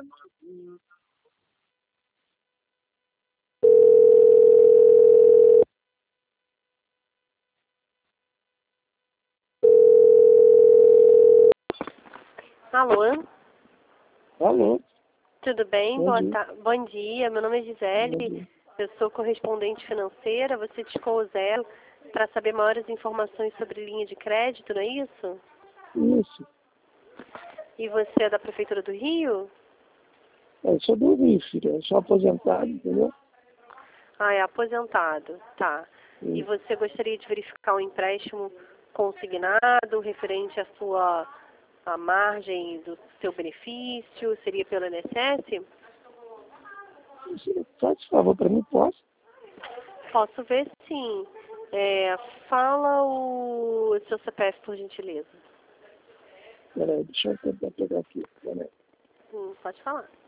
Alô? Alô? Tudo bem? Bom dia. Bom dia, meu nome é Bom Gisele, dia. eu sou correspondente financeira, você discou o zero para saber maiores informações sobre linha de crédito, não é isso? Isso. E você é da Prefeitura do Rio? Eu sou do Rio, filho. Eu sou aposentado, entendeu? Ah, é aposentado, tá. E Isso. você gostaria de verificar um empréstimo consignado, referente à sua à margem do seu benefício, seria pelo INSS? Você faz favor para mim, posso? Posso ver sim. Fala o seu CPF, por gentileza. Peraí, deixa eu tentar pegar aqui. Peraí. Pode falar.